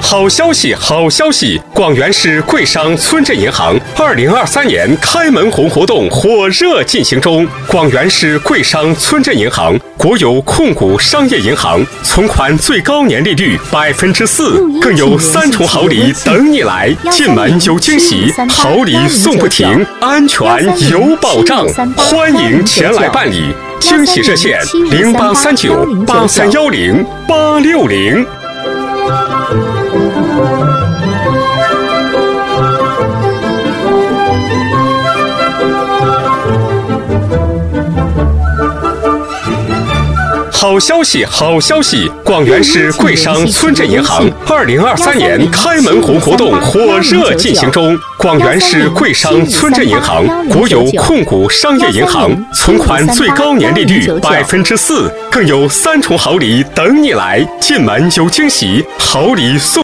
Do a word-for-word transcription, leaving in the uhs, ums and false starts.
好消息，好消息！广元市贵商村镇银行二零二三年开门红活动火热进行中。广元市贵商村镇银行国有控股商业银行，存款最高年利率百分之四，更有三重好礼等你来！进门有惊喜，好礼送不停，安全有保障，欢迎前来办理。惊喜热线零八三九八三幺零八六零。好消息，好消息！广元市贵商村镇银行二零二三年开门红活动火热进行中。广元市贵商村镇银行国有控股商业银行，存款最高年利率百分之四，更有三重好礼等你来！进门有惊喜，好礼送。